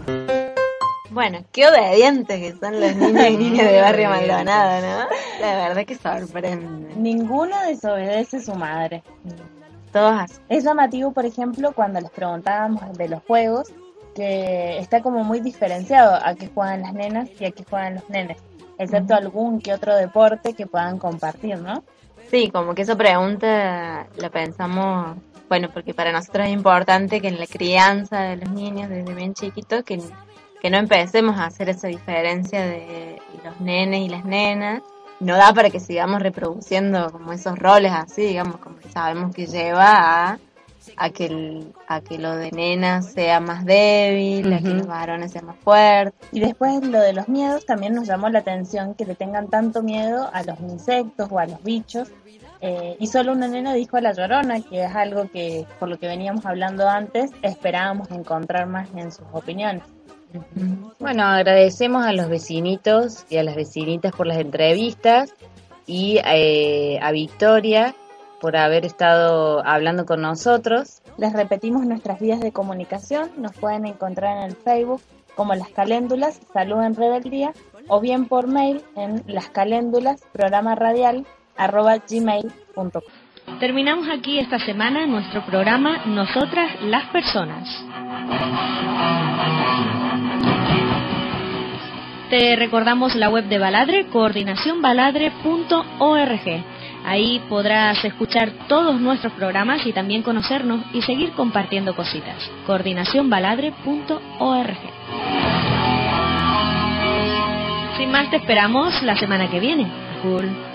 Bueno, qué obedientes que son los niños y niñas de Barrio Maldonado, ¿no? La verdad que sorprende. Ninguno desobedece a su madre. Todos así. Es llamativo, por ejemplo, cuando les preguntábamos de los juegos, que está como muy diferenciado a qué juegan las nenas y a qué juegan los nenes, excepto algún que otro deporte que puedan compartir, ¿no? Sí, como que esa pregunta la pensamos, bueno, porque para nosotros es importante que en la crianza de los niños desde bien chiquitos, que, que no empecemos a hacer esa diferencia de los nenes y las nenas. No da para que sigamos reproduciendo como esos roles así, digamos, como que sabemos que lleva a, a, que, el, a que lo de nenas sea más débil, uh-huh. a que los varones sean más fuertes. Y después lo de los miedos, también nos llamó la atención que le tengan tanto miedo a los insectos o a los bichos. Eh, y solo una nena dijo a la llorona, que es algo que, por lo que veníamos hablando antes, esperábamos encontrar más en sus opiniones. Bueno, agradecemos a los vecinitos y a las vecinitas por las entrevistas y eh, a Victoria por haber estado hablando con nosotros. Les repetimos nuestras vías de comunicación, nos pueden encontrar en el Facebook como Las Caléndulas, Salud en Rebeldía, o bien por mail en lascaléndulas, programa radial, arroba gmail punto com. Terminamos aquí esta semana nuestro programa Nosotras las Personas. Te recordamos la web de Baladre, coordinación baladre punto org. Ahí podrás escuchar todos nuestros programas y también conocernos y seguir compartiendo cositas. coordinación baladre punto org. Sin más, te esperamos la semana que viene. Cool.